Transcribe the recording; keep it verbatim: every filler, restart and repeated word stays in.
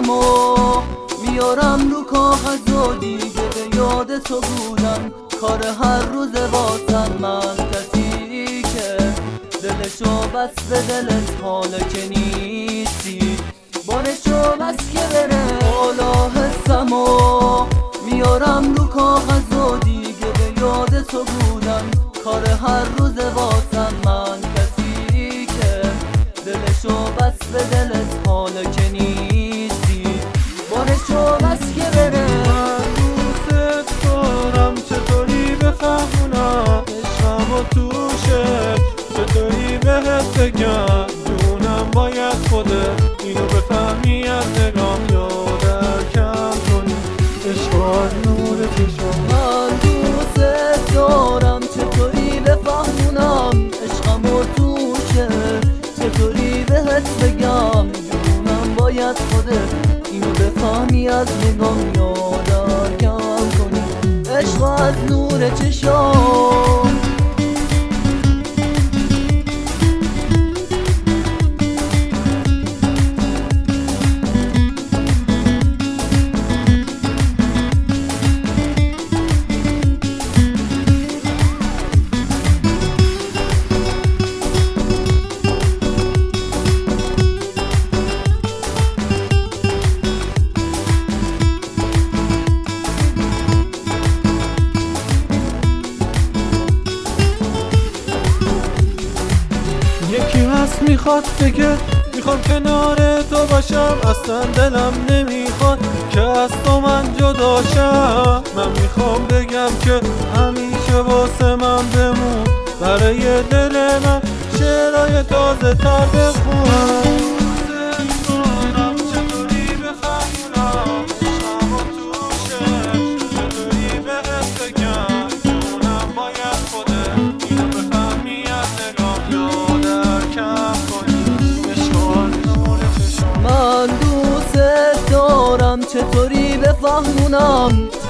هستم و میارم رو کاغذ و دیگه به یاد تو بودم. کار هر روز واسم من کسی که دلشو بس به دلت حالا که نیستی، بارشو بس که بره حالا هستم و میارم رو کاغذ و دیگه به یاد تو بودم. کار هر روز واسم من کسی که دلشو بس به دلت حالا که نیستی، بارشو بس که بره. من دوست دارم چطوری بفهمونم عشقم و توشه، چطوری بهت بگم جونم باید خودت اینو بفهمی از نگام یا درکم کنی عشق از نور چشم. من دوست دارم چطوری بفهمونم عشقم و توشه، چطوری بهت بگم جونم باید خودت اینو بفهمی از نگام یا درکم کنی عشق از نور چشم. یکی هست میخواد بگه میخوام کنار تو باشم، اصلا دلم نمیخواد که از تو من جداشم. من میخوام بگم که همیشه واسه من بمون، برای دل من شعرهای تازه تر بخون. من دوست دارم چطوری بفهمونم